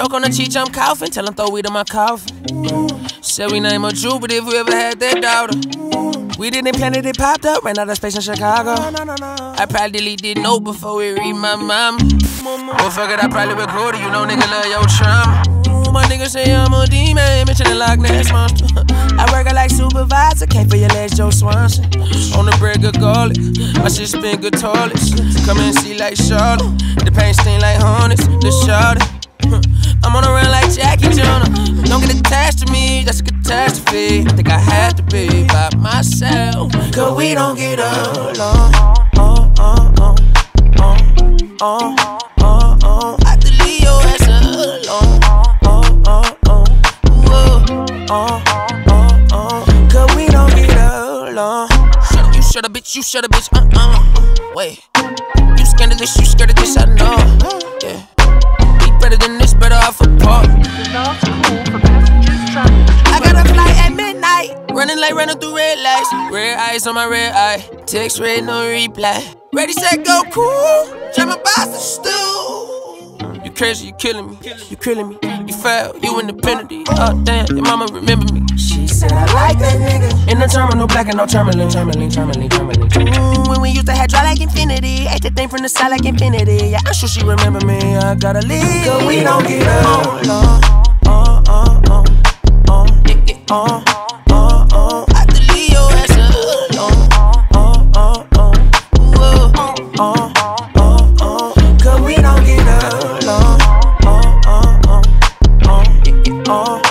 smoke on the cheech, I'm coughing. Tell him throw weed in my coffin. Said we name a Jew, but if we ever had that daughter, we didn't plan it, it popped up. Ran out of space in Chicago. I probably deleted note before we read my mama. Well, fuck it, I probably recorded. You know, nigga love your trauma. My nigga say I'm a demon, mention the Loch Ness monster. I work like supervisor, can't feel your legs, Joe Swanson. On the bread, good garlic, my shit spin good toilets. Come and see like Charlotte, the paint stain like Hornets, the Charlotte. I'm on a run like Jackie Joyner. Don't get attached to me, that's a catastrophe. I think I had to be by myself, cause we don't get along. I delete your ass alone. Cause we don't get along. You shut up, bitch, you shut up, bitch, wait. You scared of this, you scared of this, I know. Yeah. Be better than this, better off apart. I got a flight at midnight. Running like running through red lights. Red eyes on my red eye. Text red, no reply. Ready, set, go, cool. Jam my boss to stew. You crazy, you killing me. You killing me. You foul, you independent. Oh damn, your mama remember me. She said I like that nigga. In the terminal, black and no terminal. When we used to have dry like infinity. Ate the thing from the side like infinity. Yeah, I'm sure she remember me. I gotta leave, cause we don't get along. I delete your ass alone. Cause we don't get along.